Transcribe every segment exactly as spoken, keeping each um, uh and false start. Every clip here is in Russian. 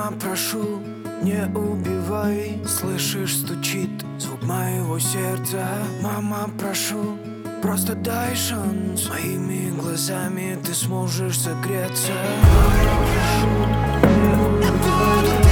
Мама, прошу, не убивай. Слышишь, стучит звук моего сердца. Мама, прошу, просто дай шанс. Моими глазами ты сможешь согреться. Мама, прошу, не убивай.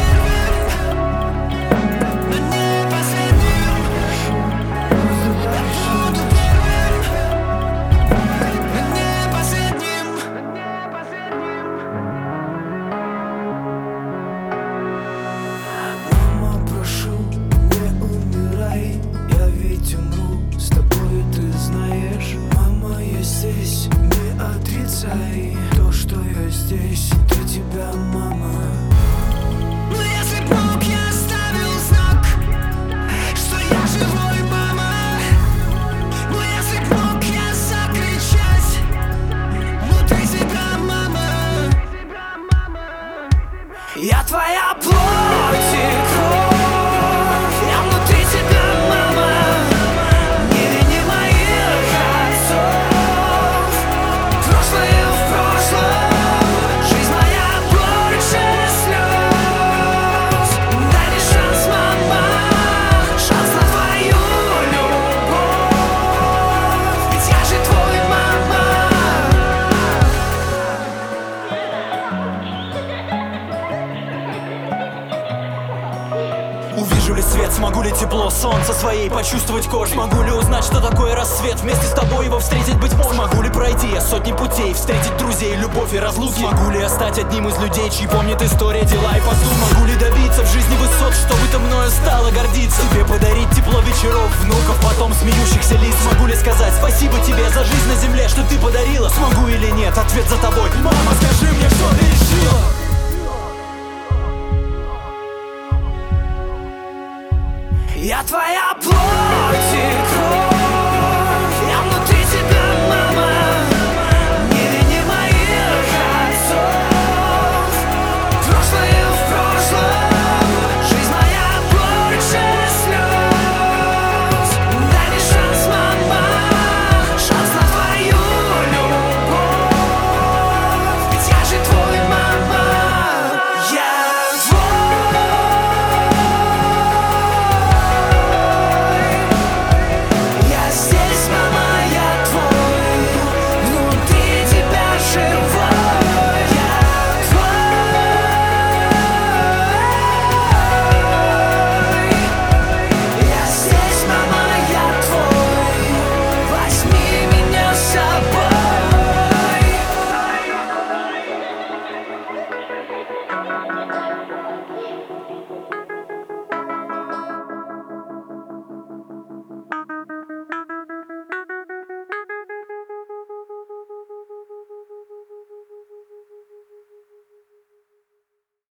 То, что я здесь для тебя, мама. Но если б мог, я оставил знак, что я живой, мама. Но если б мог, я закричать внутри себя, мама. Я твоя плоть и кровь, я внутри тебя, мама. Не вини моих отцов, прошлое в прошлом. Жизнь моя больше слез. Дай мне шанс, мама, шанс на твою любовь. Ведь я же твой, мама. Увижу ли свет, смогу ли тепло солнца своей почувствовать кожей? Смогу ли узнать, что такое рассвет, вместе с тобой его встретить, быть может? Смогу ли пройти я сотни путей, встретить друзей, любовь и разлуки? Смогу ли я стать одним из людей, чьи помнит история, дела и поступки? Смогу ли добиться в жизни высот, чтобы ты мною стала гордиться? Тебе подарить тепло вечеров, внуков, потом смеющихся лиц? Смогу ли сказать спасибо тебе за жизнь на земле, что ты подарила? Смогу или нет, ответ за тобой. Мама, скажи мне, что ты решила? Я твоя плоть